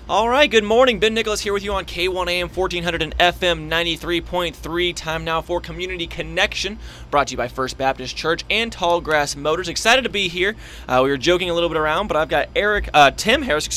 All right, good morning. Ben Nicholas here with you on K1 AM 1400 and FM 93.3. Time now for Community Connection, brought to you by First Baptist Church and Tallgrass Motors. Excited to be here. We were joking a little bit around, but I've got Tim Harris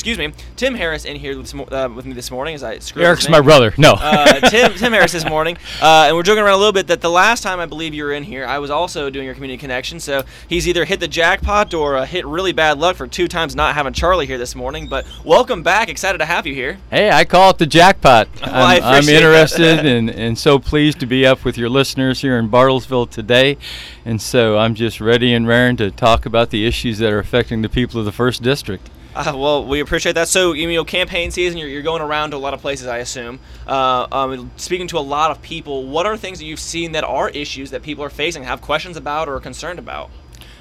in here with me this morning. As I screw Eric's my brother. No. Tim Harris this morning. And we're joking around a little bit that the last time I believe you were in here, I was also doing your Community Connection. So he's either hit the jackpot or hit really bad luck for 2 times not having Charlie here this morning. But welcome back. Excited to have you here. Hey, I call it the jackpot. Well, I'm interested and so pleased to be up with your listeners here in Bartlesville today. And so I'm just ready and raring to talk about the issues that are affecting the people of the 1st District. Well, we appreciate that. So, campaign season, you're going around to a lot of places, I assume. Speaking to a lot of people, what are things that you've seen that are issues that people are facing, have questions about, or are concerned about?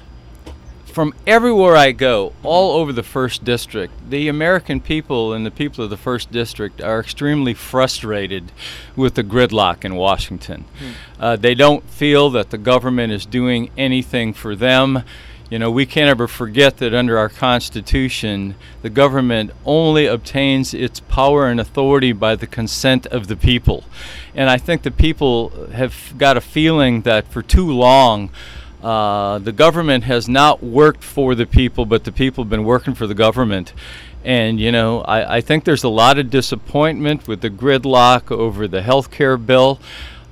From everywhere I go, all over the 1st District, the American people and the people of the 1st District are extremely frustrated with the gridlock in Washington. They don't feel that the government is doing anything for them. We can't ever forget that under our Constitution, the government only obtains its power and authority by the consent of the people. And I think the people have got a feeling that for too long, the government has not worked for the people, but the people have been working for the government. And, I think there's a lot of disappointment with the gridlock over the health care bill.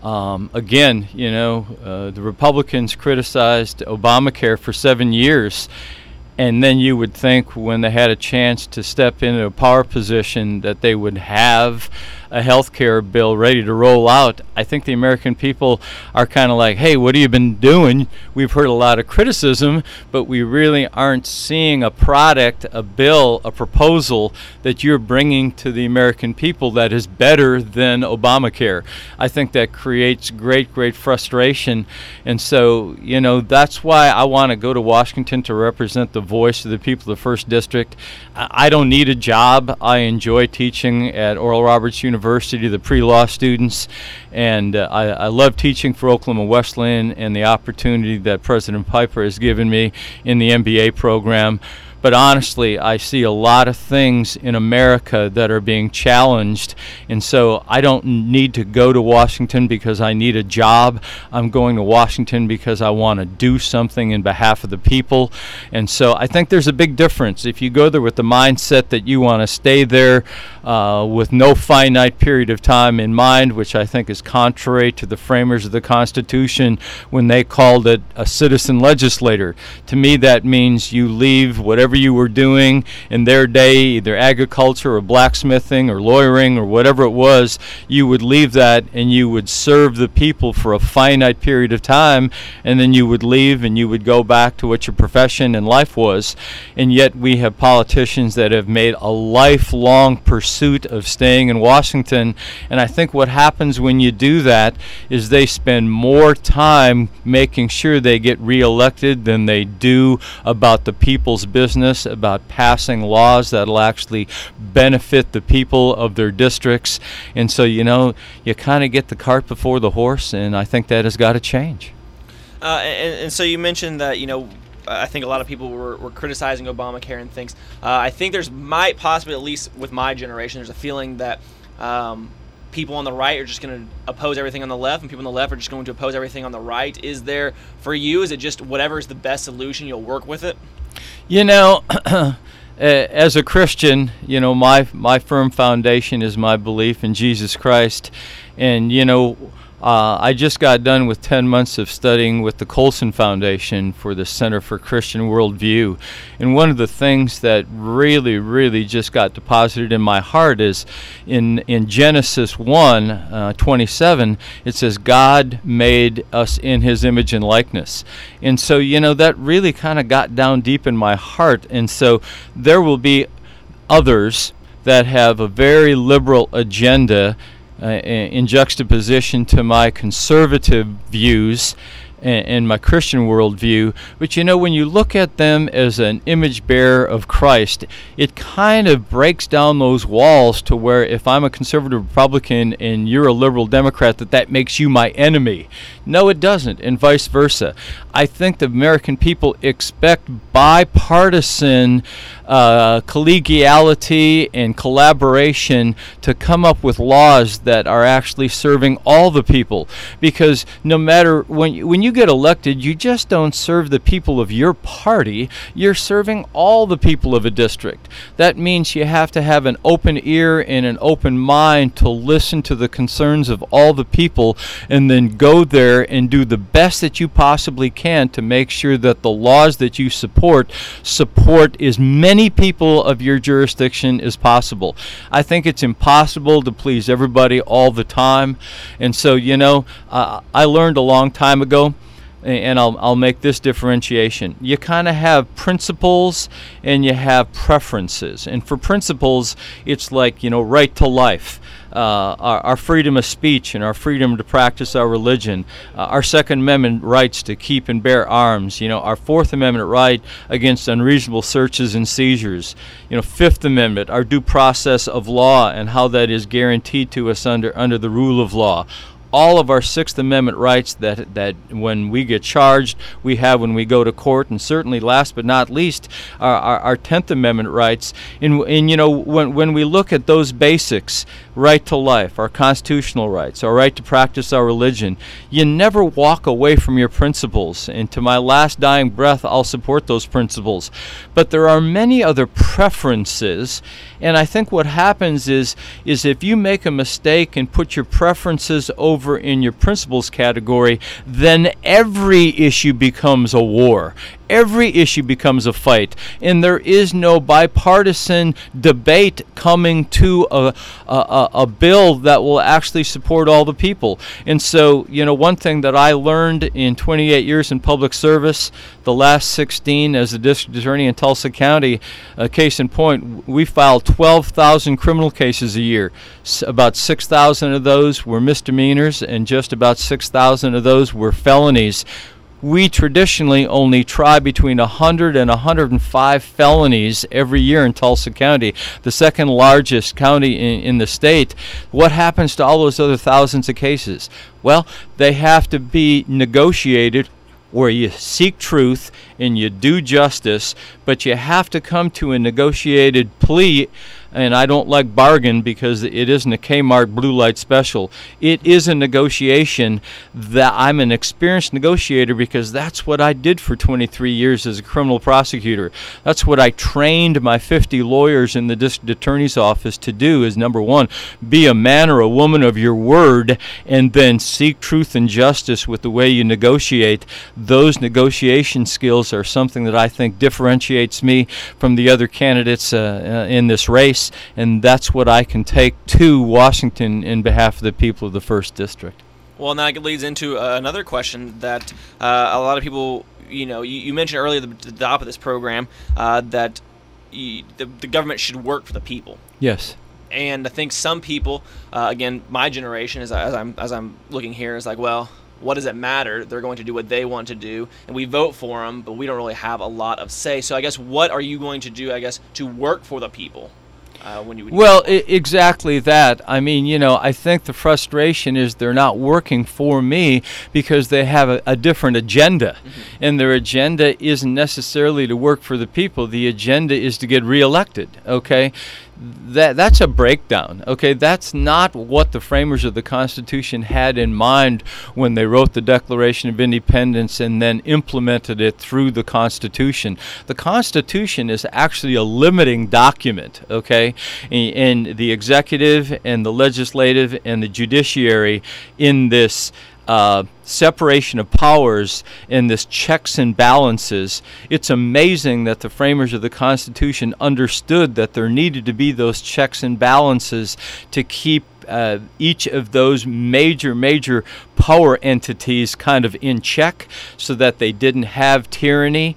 Again, the Republicans criticized Obamacare for 7 years. And then you would think when they had a chance to step into a power position that they would have a health care bill ready to roll out. I think the American people are kind of like, hey, what have you been doing? We've heard a lot of criticism, but we really aren't seeing a product, a bill, a proposal that you're bringing to the American people that is better than Obamacare. I think that creates great, great frustration. And so, that's why I want to go to Washington to represent the voice of the people of the 1st District. I don't need a job. I enjoy teaching at Oral Roberts University, the pre-law students, and I love teaching for Oklahoma Wesleyan and the opportunity that President Piper has given me in the MBA program. But honestly, I see a lot of things in America that are being challenged, and so I don't need to go to Washington because I need a job. I'm going to Washington because I want to do something in behalf of the people. And so I think there's a big difference. If you go there with the mindset that you want to stay there with no finite period of time in mind, which I think is contrary to the framers of the Constitution when they called it a citizen legislator. To me, that means you leave whatever you were doing in their day, either agriculture or blacksmithing or lawyering or whatever it was, you would leave that and you would serve the people for a finite period of time, and then you would leave and you would go back to what your profession and life was. And yet we have politicians that have made a lifelong pursuit of staying in Washington, and I think what happens when you do that is they spend more time making sure they get reelected than they do about the people's business, about passing laws that will actually benefit the people of their districts. And so, you kind of get the cart before the horse, and I think that has got to change. And so you mentioned that, I think a lot of people were criticizing Obamacare and things. I think might possibly, at least with my generation, there's a feeling that people on the right are just going to oppose everything on the left, and people on the left are just going to oppose everything on the right. Is there, for you, is it just whatever is the best solution, you'll work with it? As a Christian, my firm foundation is my belief in Jesus Christ. And, I just got done with 10 months of studying with the Colson Foundation for the Center for Christian Worldview. And one of the things that really, really just got deposited in my heart is in Genesis 1:27, it says, God made us in his image and likeness. And so, that really kind of got down deep in my heart. And so there will be others that have a very liberal agenda in juxtaposition to my conservative views and my Christian worldview. But when you look at them as an image bearer of Christ, it kind of breaks down those walls to where if I'm a conservative Republican and you're a liberal Democrat, that makes you my enemy. No, it doesn't, and vice versa. I think the American people expect bipartisan collegiality and collaboration to come up with laws that are actually serving all the people. Because no matter when you get elected, you just don't serve the people of your party, you're serving all the people of a district. That means you have to have an open ear and an open mind to listen to the concerns of all the people, and then go there and do the best that you possibly can to make sure that the laws that you support as many people of your jurisdiction as possible. I think it's impossible to please everybody all the time, and so I learned a long time ago, and I'll make this differentiation. You kind of have principles and you have preferences. And for principles, it's like, right to life, our freedom of speech and our freedom to practice our religion, our Second Amendment rights to keep and bear arms, our Fourth Amendment right against unreasonable searches and seizures, Fifth Amendment, our due process of law and how that is guaranteed to us under the rule of law. All of our Sixth Amendment rights that when we get charged, we have when we go to court, and certainly last but not least, our 10th Amendment rights. And when we look at those basics, right to life, our constitutional rights, our right to practice our religion, you never walk away from your principles. And to my last dying breath, I'll support those principles. But there are many other preferences, and I think what happens is if you make a mistake and put your preferences over in your principles category, then every issue becomes a war. Every issue becomes a fight, and there is no bipartisan debate coming to a bill that will actually support all the people. And so, one thing that I learned in 28 years in public service, the last 16 as the district attorney in Tulsa County, case in point, we filed 12,000 criminal cases a year. About 6,000 of those were misdemeanors, and just about 6,000 of those were felonies. We traditionally only try between 100 and 105 felonies every year in Tulsa County, the second largest county in the state. What happens to all those other thousands of cases? Well, they have to be negotiated where you seek truth and you do justice, but you have to come to a negotiated plea. And I don't like bargain because it isn't a Kmart blue light special. It is a negotiation that I'm an experienced negotiator because that's what I did for 23 years as a criminal prosecutor. That's what I trained my 50 lawyers in the district attorney's office to do is, number one, be a man or a woman of your word, and then seek truth and justice with the way you negotiate. Those negotiation skills are something that I think differentiates me from the other candidates in this race. And that's what I can take to Washington in behalf of the people of the 1st District. Well, now it leads into another question that a lot of people, you mentioned earlier at the top of this program that the government should work for the people. Yes. And I think some people, again, my generation, as I'm looking here, is like, well, what does it matter? They're going to do what they want to do, and we vote for them, but we don't really have a lot of say. So I guess what are you going to do, to work for the people? Exactly that. I mean, I think the frustration is they're not working for me because they have a different agenda. Mm-hmm. And their agenda isn't necessarily to work for the people. The agenda is to get reelected, okay? That's a breakdown, okay? That's not what the framers of the Constitution had in mind when they wrote the Declaration of Independence and then implemented it through the Constitution. The Constitution is actually a limiting document, okay? And the executive and the legislative and the judiciary in this separation of powers and this checks and balances, it's amazing that the framers of the Constitution understood that there needed to be those checks and balances to keep each of those major power entities kind of in check so that they didn't have tyranny.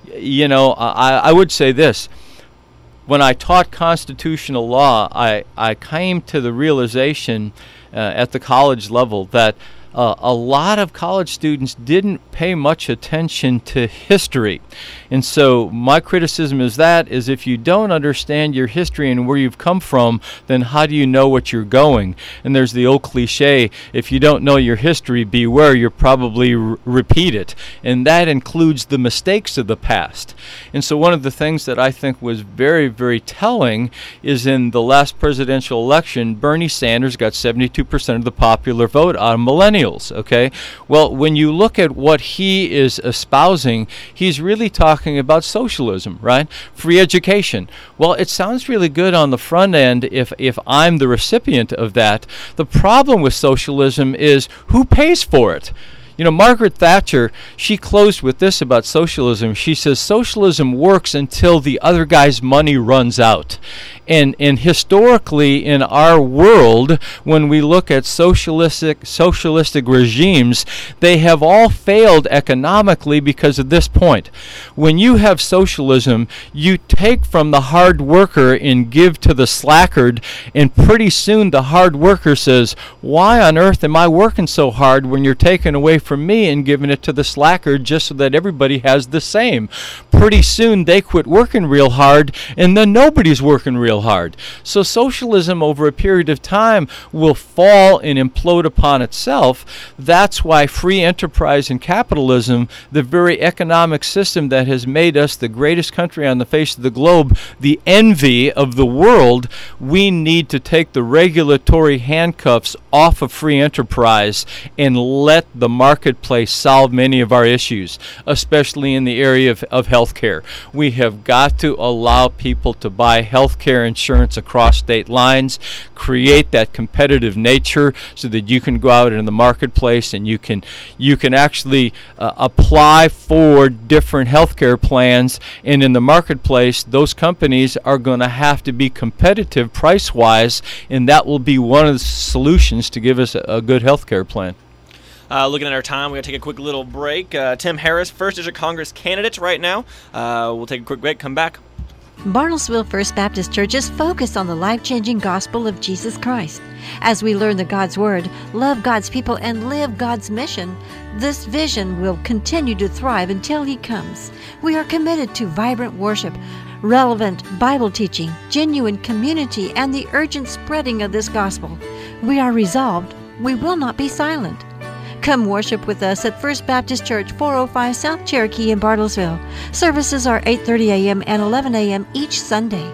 I would say this. When I taught constitutional law, I came to the realization at the college level that a lot of college students didn't pay much attention to history. And so my criticism is if you don't understand your history and where you've come from, then how do you know what you're going? And there's the old cliche, if you don't know your history, beware, you'll probably repeat it. And that includes the mistakes of the past. And so one of the things that I think was very, very telling is in the last presidential election, Bernie Sanders got 72% of the popular vote on millennials, okay? Well, when you look at what he is espousing, he's really talking about socialism, right? Free education. Well, it sounds really good on the front end if I'm the recipient of that. The problem with socialism is who pays for it? You know, Margaret Thatcher, she closed with this about socialism. She says socialism works until the other guy's money runs out. And historically in our world, when we look at socialistic regimes, they have all failed economically because of this point. When you have socialism, you take from the hard worker and give to the slackard, and pretty soon the hard worker says, why on earth am I working so hard when you're taking away from me and giving it to the slackard just so that everybody has the same? Pretty soon they quit working real hard, and then nobody's working real hard. So socialism over a period of time will fall and implode upon itself. That's why free enterprise and capitalism, the very economic system that has made us the greatest country on the face of the globe, the envy of the world, we need to take the regulatory handcuffs off of free enterprise and let the marketplace solve many of our issues, especially in the area of health care. We have got to allow people to buy health care insurance across state lines, create that competitive nature so that you can go out in the marketplace and you can actually apply for different healthcare plans, and in the marketplace those companies are going to have to be competitive price-wise, and that will be one of the solutions to give us a good healthcare plan. Looking at our time, we're going to take a quick little break. Tim Harris, 1st District Congress candidate right now. We'll take a quick break, come back. Bartlesville First Baptist Church is focused on the life-changing gospel of Jesus Christ. As we learn the God's Word, love God's people, and live God's mission, this vision will continue to thrive until He comes. We are committed to vibrant worship, relevant Bible teaching, genuine community, and the urgent spreading of this gospel. We are resolved. We will not be silent. Come worship with us at First Baptist Church, 405 South Cherokee in Bartlesville. Services are 8:30 a.m. and 11 a.m. each Sunday.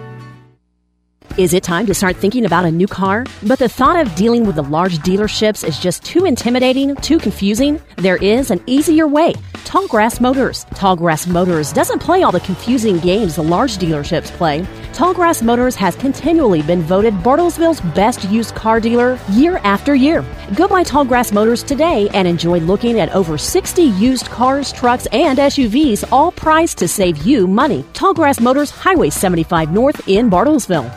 Is it time to start thinking about a new car? But the thought of dealing with the large dealerships is just too intimidating, too confusing? There is an easier way. Tallgrass Motors. Tallgrass Motors doesn't play all the confusing games the large dealerships play. Tallgrass Motors has continually been voted Bartlesville's best used car dealer year after year. Go by Tallgrass Motors today and enjoy looking at over 60 used cars, trucks, and SUVs, all priced to save you money. Tallgrass Motors, Highway 75 North in Bartlesville.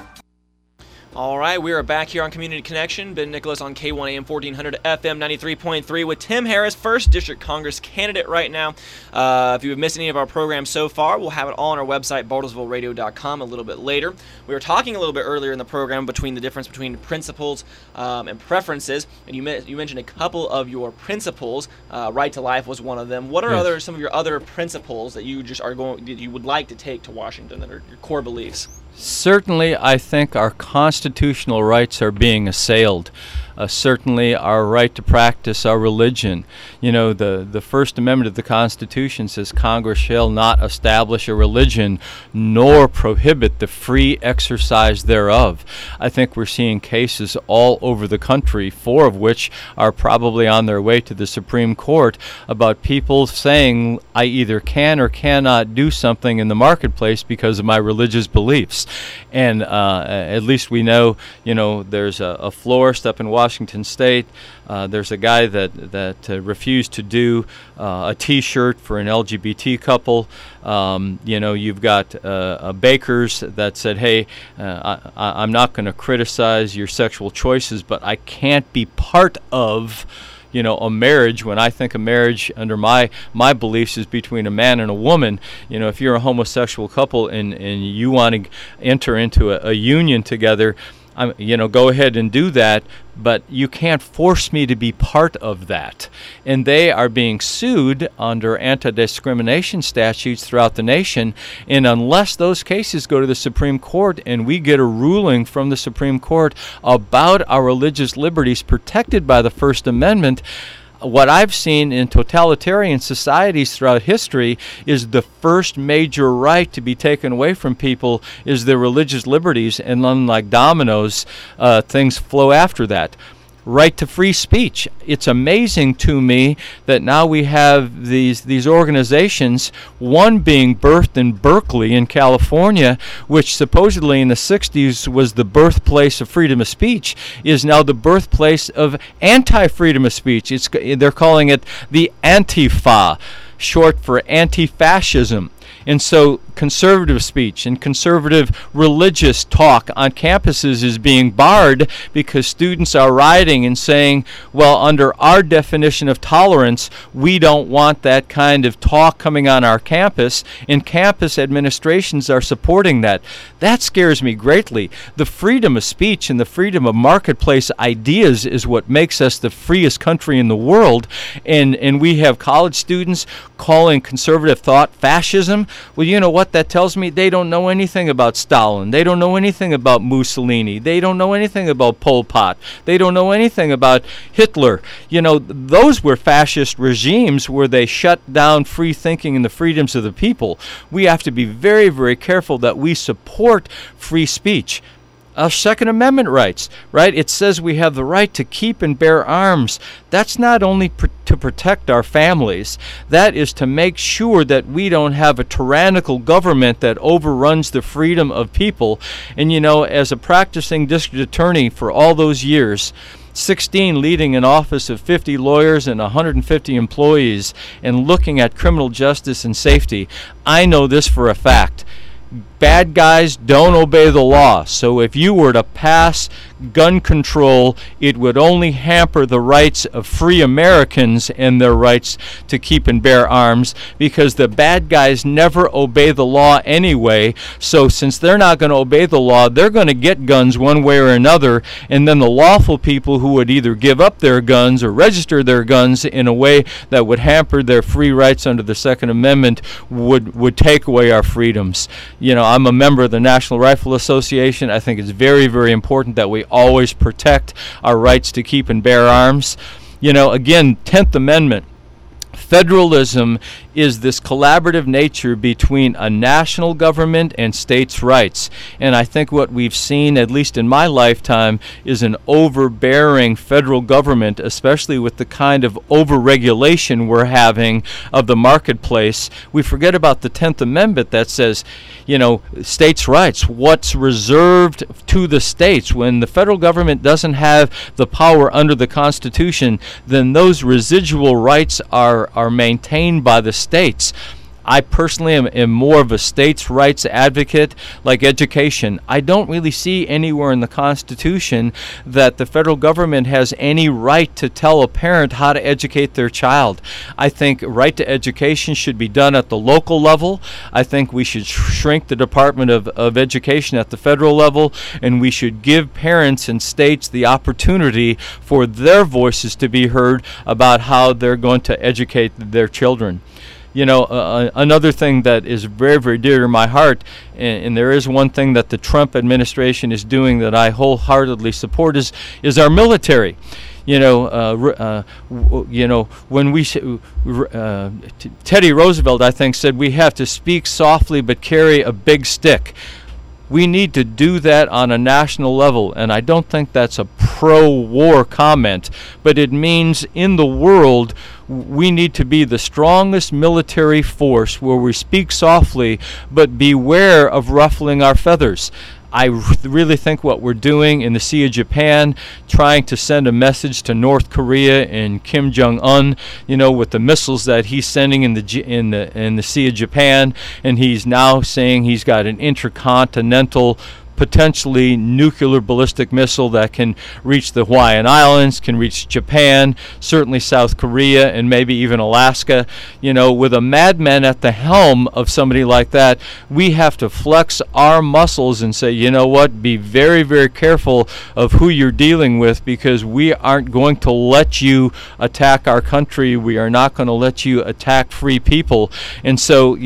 All right, we are back here on Community Connection. Ben Nicholas on K1 AM 1400 FM 93.3 with Tim Harris, 1st District Congress candidate right now. If you have missed any of our programs so far, we'll have it all on our website, bartlesvilleradio.com, a little bit later. We were talking a little bit earlier in the program between the difference between principles and preferences, and you mentioned a couple of your principles. Right to life was one of them. What are some of your other principles that you that you would like to take to Washington that are your core beliefs? Certainly, I think our constitutional rights are being assailed. Certainly, our right to practice our religion. You know, the First Amendment of the Constitution says Congress shall not establish a religion nor prohibit the free exercise thereof. I think we're seeing cases all over the country, 4 of which are probably on their way to the Supreme Court, about people saying I either can or cannot do something in the marketplace because of my religious beliefs. And at least we know, there's a florist up in Washington State. There's a guy that refused to do a T-shirt for an LGBT couple. You've got bakers that said, hey, I'm not going to criticize your sexual choices, but I can't be part of a marriage when I think a marriage under my beliefs is between a man and a woman. If you're a homosexual couple and you want to enter into a union together, go ahead and do that, but you can't force me to be part of that. And they are being sued under anti-discrimination statutes throughout the nation, and unless those cases go to the Supreme Court and we get a ruling from the Supreme Court about our religious liberties protected by the First Amendment, what I've seen in totalitarian societies throughout history is the first major right to be taken away from people is their religious liberties, and unlike dominoes, things flow after that. Right to free speech. It's amazing to me that now we have these organizations, one being birthed in Berkeley in California, which supposedly in the 60s was the birthplace of freedom of speech, is now the birthplace of anti-freedom of speech. They're calling it the Antifa, short for anti-fascism. And so conservative speech and conservative religious talk on campuses is being barred because students are rioting and saying, well, under our definition of tolerance, we don't want that kind of talk coming on our campus, and campus administrations are supporting that. That scares me greatly. The freedom of speech and the freedom of marketplace ideas is what makes us the freest country in the world, and we have college students calling conservative thought fascism. Well, you know what that tells me? They don't know anything about Stalin. They don't know anything about Mussolini. They don't know anything about Pol Pot. They don't know anything about Hitler. Those were fascist regimes where they shut down free thinking and the freedoms of the people. We have to be very, very careful that we support free speech. Our Second Amendment rights, right? It says we have the right to keep and bear arms. That's not only to protect our families. That is to make sure that we don't have a tyrannical government that overruns the freedom of people. And as a practicing district attorney for all those years, 16 leading an office of 50 lawyers and 150 employees and looking at criminal justice and safety, I know this for a fact. Bad guys don't obey the law. So if you were to pass gun control, it would only hamper the rights of free Americans and their rights to keep and bear arms, because the bad guys never obey the law anyway. So since they're not going to obey the law, they're going to get guns one way or another, and then the lawful people who would either give up their guns or register their guns in a way that would hamper their free rights under the Second Amendment would take away our freedoms. I'm a member of the National Rifle Association. I think it's very, very important that we always protect our rights to keep and bear arms. Again, 10th Amendment. Federalism is this collaborative nature between a national government and states' rights. And I think what we've seen, at least in my lifetime, is an overbearing federal government, especially with the kind of overregulation we're having of the marketplace. We forget about the 10th Amendment that says, states' rights, what's reserved to the states. When the federal government doesn't have the power under the Constitution, then those residual rights are maintained by the states. I personally am more of a states' rights advocate, like education. I don't really see anywhere in the Constitution that the federal government has any right to tell a parent how to educate their child. I think right to education should be done at the local level. I think we should shrink the Department of Education at the federal level, and we should give parents and states the opportunity for their voices to be heard about how they're going to educate their children. Another thing that is very, very dear to my heart, and there is one thing that the Trump administration is doing that I wholeheartedly support, is our military. When Teddy Roosevelt, I think, said we have to speak softly but carry a big stick. We need to do that on a national level, and I don't think that's a pro-war comment, but it means in the world we need to be the strongest military force where we speak softly but beware of ruffling our feathers. I really think what we're doing in the Sea of Japan, trying to send a message to North Korea and Kim Jong-un, with the missiles that he's sending in the Sea of Japan, and he's now saying he's got an intercontinental potentially nuclear ballistic missile that can reach the Hawaiian Islands, can reach Japan, certainly South Korea, and maybe even Alaska. With a madman at the helm of somebody like that, we have to flex our muscles and say, you know what, be very, very careful of who you're dealing with, because we aren't going to let you attack our country. We are not going to let you attack free people. And so,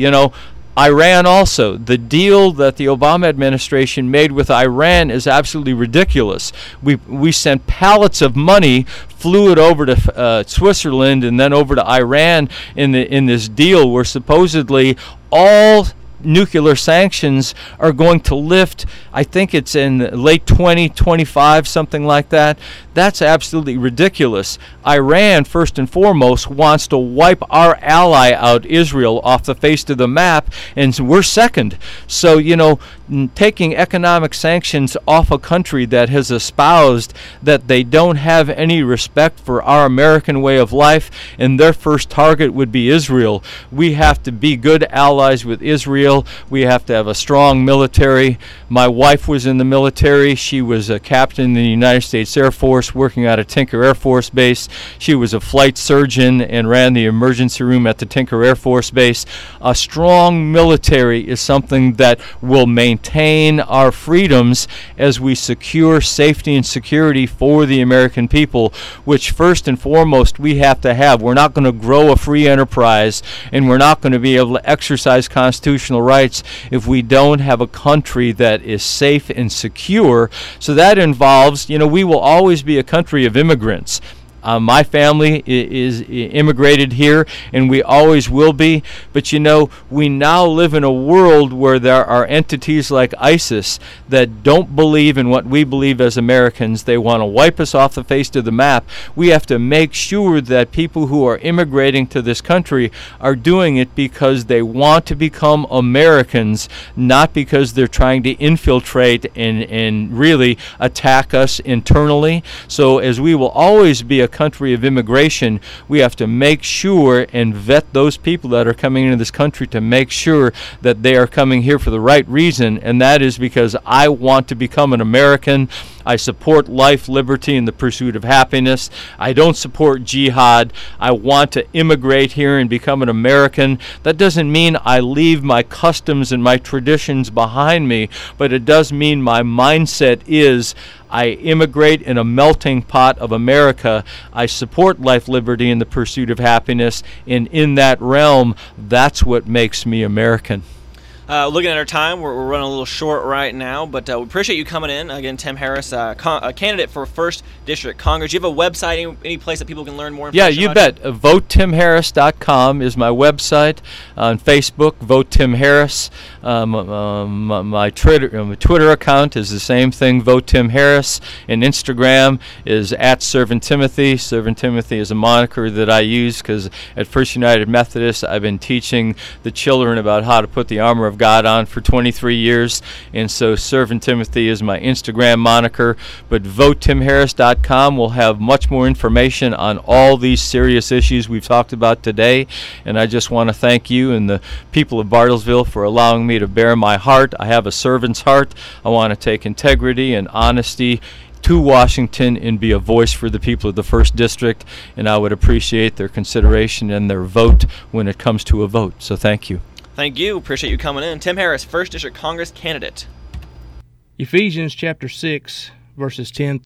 Iran also, the deal that the Obama administration made with Iran is absolutely ridiculous. We sent pallets of money, flew it over to Switzerland and then over to Iran in this deal where supposedly all nuclear sanctions are going to lift. I think it's in late 2025, something like that. That's absolutely ridiculous. Iran, first and foremost, wants to wipe our ally out, Israel, off the face of the map, and we're second. So, taking economic sanctions off a country that has espoused that they don't have any respect for our American way of life, and their first target would be Israel. We have to be good allies with Israel. We have to have a strong military. My wife was in the military. She was a captain in the United States Air Force working out of Tinker Air Force Base. She was a flight surgeon and ran the emergency room at the Tinker Air Force Base. A strong military is something that will maintain our freedoms as we secure safety and security for the American people, which first and foremost we have to have. We're not going to grow a free enterprise, and we're not going to be able to exercise constitutional rights if we don't have a country that is safe and secure. So that involves, we will always be a country of immigrants. My family is immigrated here, and we always will be. But we now live in a world where there are entities like ISIS that don't believe in what we believe as Americans. They want to wipe us off the face of the map. We have to make sure that people who are immigrating to this country are doing it because they want to become Americans, not because they're trying to infiltrate and really attack us internally. So as we will always be a country of immigration, we have to make sure and vet those people that are coming into this country to make sure that they are coming here for the right reason, and that is because I want to become an American. I support life, liberty, and the pursuit of happiness. I don't support jihad. I want to immigrate here and become an American. That doesn't mean I leave my customs and my traditions behind me, but it does mean my mindset is I immigrate in a melting pot of America. I support life, liberty, and the pursuit of happiness, and in that realm, that's what makes me American. Looking at our time, we're running a little short right now, but we appreciate you coming in. Again, Tim Harris, a candidate for 1st District Congress. Do you have a website, any place that people can learn more information? Yeah, you bet. VoteTimHarris.com is my website. On Facebook, Vote Tim Harris. My Twitter account is the same thing, Vote Tim Harris. And Instagram is @ServantTimothy. Servant Timothy is a moniker that I use because at First United Methodist, I've been teaching the children about how to put the armor of God on for 23 years, and so Servant Timothy is my Instagram moniker. But VoteTimHarris.com will have much more information on all these serious issues we've talked about today, and I just want to thank you and the people of Bartlesville for allowing me to bear my heart. I have a servant's heart. I want to take integrity and honesty to Washington and be a voice for the people of the 1st District, and I would appreciate their consideration and their vote when it comes to a vote. So thank you. Thank you. Appreciate you coming in. Tim Harris, 1st District Congress candidate. Ephesians chapter 6, verses 10